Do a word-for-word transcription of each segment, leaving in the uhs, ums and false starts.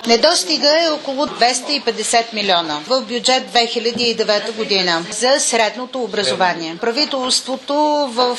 Недостига е около двеста и петдесет милиона в бюджет две хиляди и девета година за средното образование. Правителството в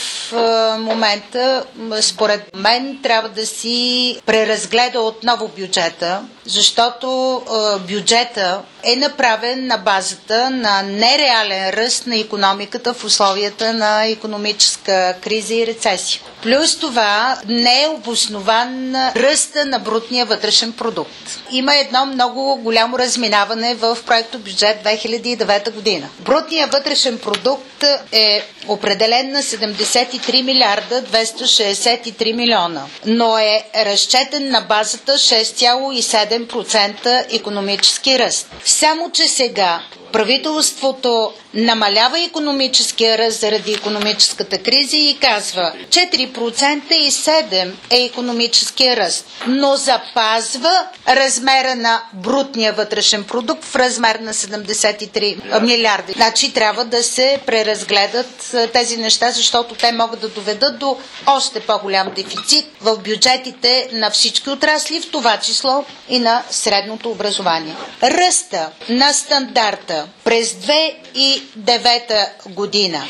момента, според мен, трябва да си преразгледа отново бюджета, защото бюджета е направен на базата на нереален ръст на икономиката в условията на икономическа криза и рецесия. Плюс това не е обоснован ръста на брутния вътрешен продукт. Има едно много голямо разминаване в проекто бюджет две хиляди и девета година. Брутният вътрешен продукт е определен на седемдесет и три милиарда двеста шестдесет и три милиона, но е разчетен на базата шест цяло и седем процента икономически ръст. Само че сега правителството намалява икономическия ръст заради икономическата криза и казва четири процента и седем процента е икономическия ръст, но запазва размера на брутния вътрешен продукт в размер на седемдесет и три милиарда. Значи трябва да се преразгледат тези неща, защото те могат да доведат до още по-голям дефицит в бюджетите на всички отрасли, в това число и на средното образование. Ръста на стандарта през две хиляди и девета година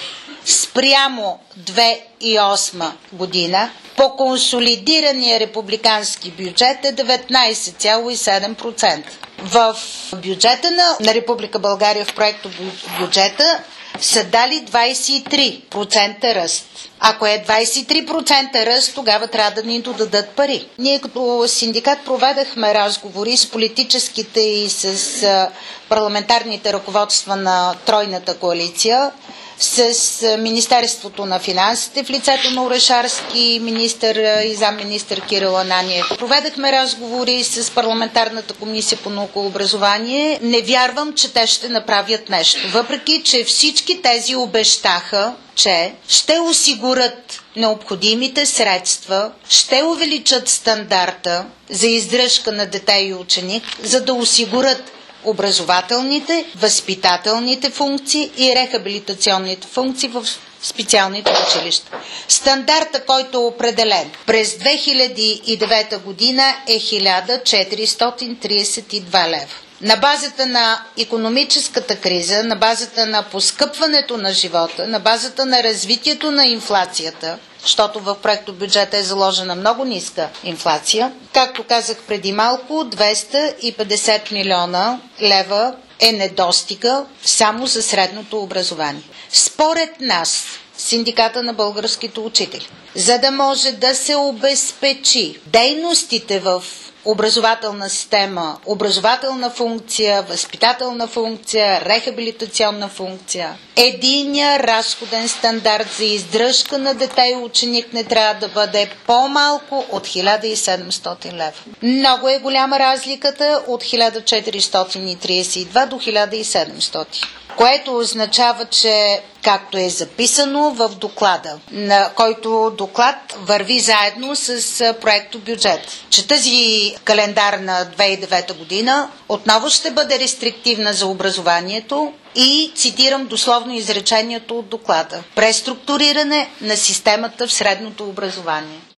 спрямо две хиляди и осма година по консолидирания републикански бюджет е деветнадесет цяло и седем процента. В бюджета на, на Република България в проекто бюджета са дали двадесет и три процента ръст. Ако е двадесет и три процента ръст, тогава трябва да ни додадат пари. Ние като синдикат проведахме разговори с политическите и с парламентарните ръководства на тройната коалиция, с Министерството на финансите в лицето на Орешарски, министър и замминистър Кирил Ананиев. Проведахме разговори с парламентарната комисия по наука и образование. Не вярвам, че те ще направят нещо. Въпреки, че всички тези обещаха, че ще осигурят необходимите средства, ще увеличат стандарта за издръжка на дете и ученик, за да осигурят образователните, възпитателните функции и рехабилитационните функции в специалните училища. Стандарта, който е определен през две хиляди и девета година е хиляда четиристотин тридесет и два лева. На базата на икономическата криза, на базата на поскъпването на живота, на базата на развитието на инфлацията, защото в проекто бюджета е заложена много ниска инфлация, както казах преди малко, двеста и петдесет милиона лева е недостига само за средното образование. Според нас, Синдиката на българските учители, за да може да се обезпечи дейностите в образователна система, образователна функция, възпитателна функция, рехабилитационна функция. Единият разходен стандарт за издръжка на дете и ученик не трябва да бъде по-малко от хиляда и седемстотин лева. Много е голяма разликата от хиляда четиристотин тридесет и два до хиляда и седемстотин. Което означава, че както е записано в доклада, на който доклад върви заедно с проекто бюджет, че тази календарна две хиляди и девета година отново ще бъде рестриктивна за образованието и цитирам дословно изречението от доклада: преструктуриране на системата в средното образование.